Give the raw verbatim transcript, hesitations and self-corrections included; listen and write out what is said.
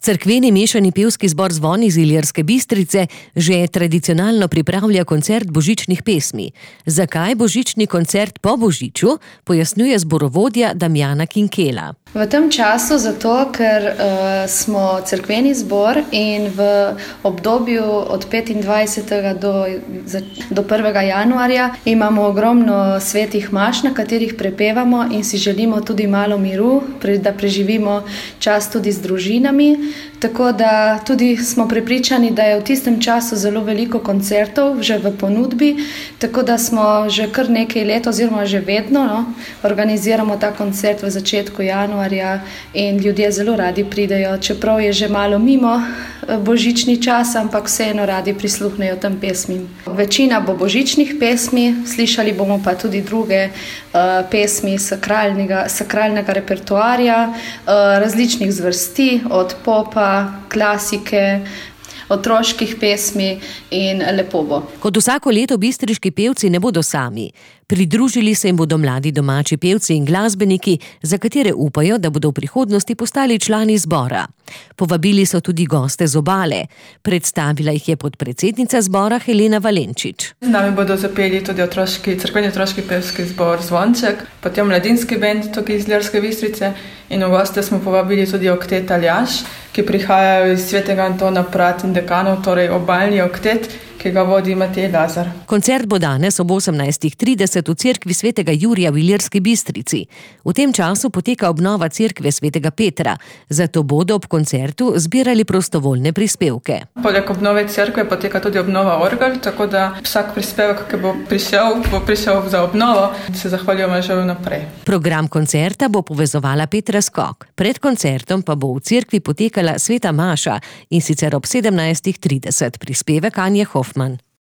Cerkveni mešani pevski zbor Zvon iz Ilirske Bistrice že tradicionalno pripravlja koncert božičnih pesmi. Zakaj božični koncert po božiču, pojasnjuje zborovodja Damjana Kinkela. V tem času zato, ker uh, smo cerkveni zbor in v obdobju od petindvajsetega do, do prvega januarja imamo ogromno svetih maš, na katerih prepevamo in si želimo tudi malo miru, da preživimo čas tudi z družinami. Tako da tudi smo prepričani, da je v tistem času zelo veliko koncertov že v ponudbi, tako da smo že kar nekaj let oziroma že vedno no, organiziramo ta koncert v začetku januarja in ljudje zelo radi pridejo, čeprav je že malo mimo božični čas, ampak vseeno radi prisluhnejo tem pesmim. Večina bo božičnih pesmi, slišali bomo pa tudi druge uh, pesmi sakralnega, sakralnega repertoarja, uh, različnih zvrsti, od popa, klasike, otroških pesmi in lepo bo. Kot vsako leto bistriški pevci ne bodo sami. Pridružili se jim bodo mladi domači pevci in glasbeniki, za katere upajo, da bodo v prihodnosti postali člani zbora. Povabili so tudi goste z obale. Predstavila jih je podpredsednica zbora Helena Valenčič. Z nami bodo zapeli tudi otroški, cerkveni otroški pevski zbor Zvonček, potem mladinski bend tukaj iz Ilirske Bistrice in v goste smo povabili tudi oktet Aljaž, ki prihajajo iz Svetega Antona Prat in Dekanov, torej obalni oktet, ki ga vodi Matej Lazar. Koncert bo danes ob osemnajstih trideset v cerkvi Svetega Jurija v Ilirski Bistrici. V tem času poteka obnova cerkve Svetega Petra, zato bodo ob koncertu zbirali prostovoljne prispevke. Poleg obnove cerkve poteka tudi obnova orgel, tako da vsak prispevek, ki bo prišel, bo prišel za obnovo, se zahvaljujemo že vnaprej. Program koncerta bo povezovala Petra Skok. Pred koncertom pa bo v cerkvi potekala sveta maša in sicer ob sedemnajstih trideset. Prispevek Anje Hoffman.